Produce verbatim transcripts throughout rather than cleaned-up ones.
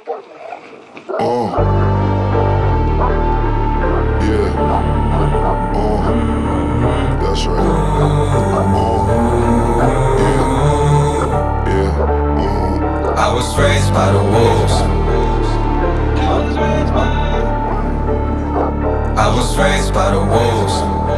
Uh, yeah, uh, that's right. Uh, yeah, yeah, uh. I was raised by the wolves. I was raised by the wolves.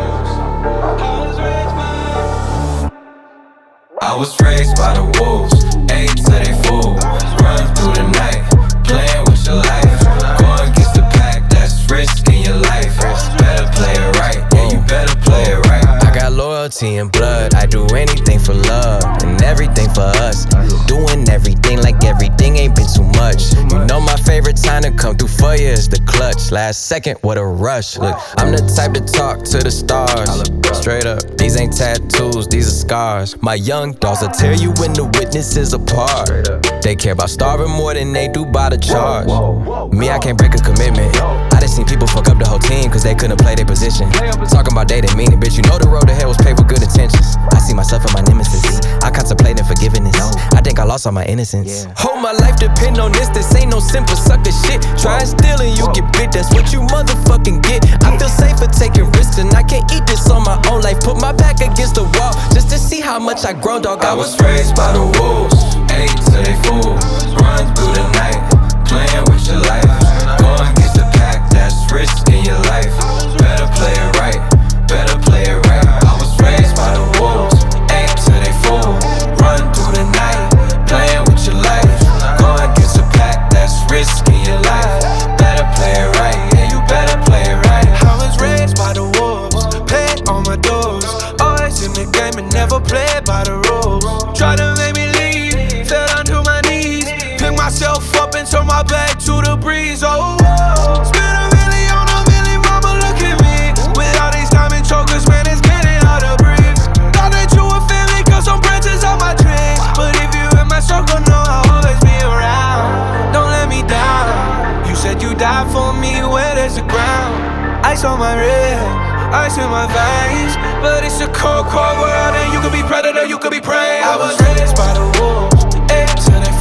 I was raised by the wolves. Ate till they full. Run through the night, playing with your life. Going against the pack, that's risking your life. Better play it right, yeah, you better play it right. I got loyalty and blood. I do anything for love and everything for us. Doing everything like everything ain't been too much. You know my favorite time to come through for you is the clutch. Last second, what a rush. Look, I'm the type to talk to the stars. Straight up, these ain't tattoos, these are scars. My young dogs will tear you when the witnesses apart. They care about starving more than they do by the charge. Me, I can't break a commitment. I done seen people fuck up the whole team cause they couldn't play their position. Talking about they didn't mean it, bitch. You know the road to hell was paved with good intentions. I see myself and my nemesis. I contemplating forgiveness. I think I lost all my innocence. Hold my life depend on this. This ain't no simple sucker shit. Try and steal and you get bit. That's what you motherfucking get. I feel safer taking risks and I can't eat this on my own life. Put my back against the wall just to see how much I grow, dog. I was raised by the wolves. Ate till they full. Run through the night, playing with your life. Going against the pack, that's risking your life. Better play it right, better play it right. I was raised by the wolves. Ate till they full. Run through the night, playing with your life. Going against the pack, that's risking your life. Better play it right, yeah, you better play it right. I was raised by the wolves, paid on my dues. Always in the game and never played by the rules. Try to make me leave, fell down to my knees. Pick myself up and turn my back to the breeze. Oh, oh. Spend a million on a million, mama, look at me. With all these diamond chokers, man, it's getting hard to breathe. Thought that you were family, cause some branches on my trees. But if you in my circle, know I'll always be around. Don't let me down. You said you died for me, where there's the ground. Ice on my wrist, ice in my veins. But it's a cold, cold world, and you could be predator, you could be prey. I was raised by the wolves, ate till they